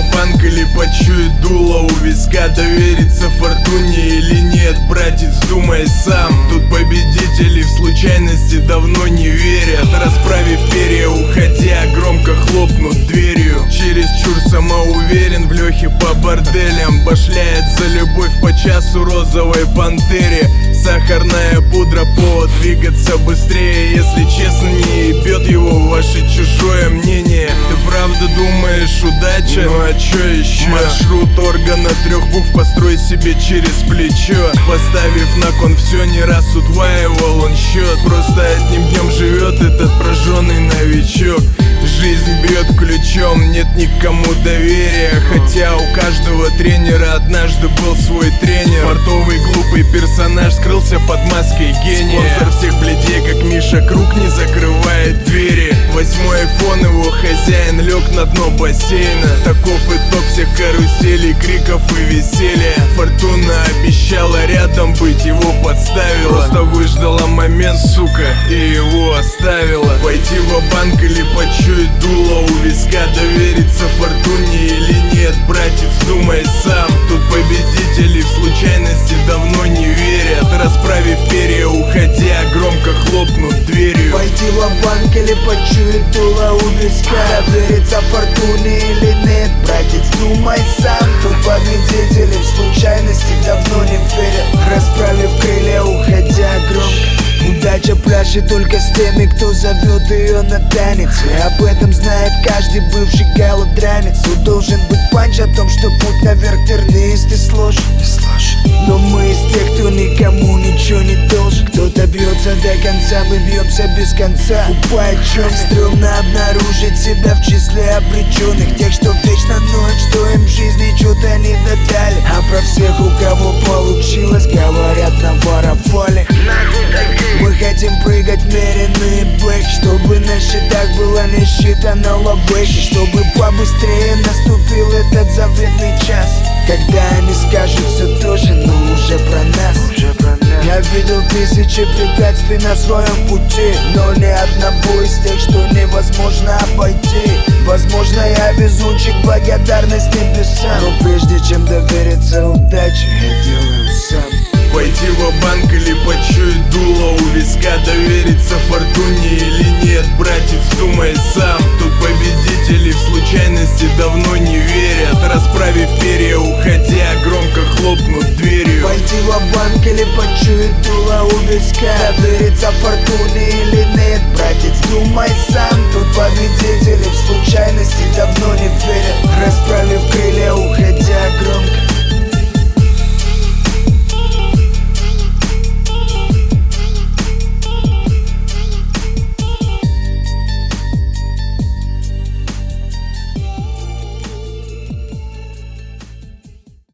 ва-банк или почует дуло у виска? Довериться фортуне или нет, братец, думай сам. Тут победители в случайности давно не верят. Расправив перья, уходя, громко хлопнут дверью. Чересчур самоуверен в Лехе по борделям. Башляет за любовь по часу розовой пантере. Сахарная пудра, повод двигаться быстрее. Если честно, не ебет его ваше чужое мнение. Ты правда думаешь, удача? Ну а чё еще? Маршрут органа 3 букв построй себе через плечо. Поставив на кон все, не раз удваивал он счет. Просто одним днем живет этот прожженный новичок. Жизнь бьет ключом, нет никому доверия. Хотя у каждого тренера однажды был свой тренер. Фартовый глупый персонаж скрылся под маской гения. Спонсор всех бледей, как Миша Круг, не закрывает двери. 8-й айфон, его хозяин лег на дно бассейна. Таков итог всех каруселей, криков и веселья. Фортуна обещала рядом быть, его подставила. Просто выждала момент, сука, и его оставила. Пойти ва-банк или почуять дуло у виска? Довериться фортуне или нет, братец, думай сам. Тут победители в случайности давно не верят. Расправив перья, уходя, громко хлопнут дверью. Пойти ва-банк или почуять дуло у виска? Довериться фортуне или нет, братец, думай сам. Тут победители в случайности давно не верят. Расправив крылья, уходя, громко. Удача пляшет только с теми, кто зовет ее на танец. И об этом знает каждый бывший голодранец. Тут должен быть панч о том, что путь наверх тернист и сложен. Но мы из тех, кто никому ничего не должен. Кто-то бьется до конца, мы бьемся без конца. Упает черт, стрёмно обнаружить себя в числе обреченных. Тех, что вечно ноют, что им в жизни что-то не додали. А про всех, у кого получилось, говорят на варафоле. Мы хотим прыгать меренный бэк, чтобы на счетах было не считано лавэки. Чтобы побыстрее наступил этот заветный час, когда они скажут все то же, но уже про нас. Я видел тысячи препятствий на своем пути, но ни одного из тех, что невозможно обойти. Возможно, я везунчик, благодарность небесам. Но прежде чем довериться удаче, я делаю сам. Пойти ва-банк или почуять дуло у виска? Довериться фортуне или нет, братец, думай сам. Тут победители в случайности давно не верят. Расправив перья, уходя, громко хлопнут дверью. Пойти ва-банк или почуять дуло у виска? Довериться фортуне или нет, братец, думай сам. Тут победители в случайности давно не верят. Расправив крылья,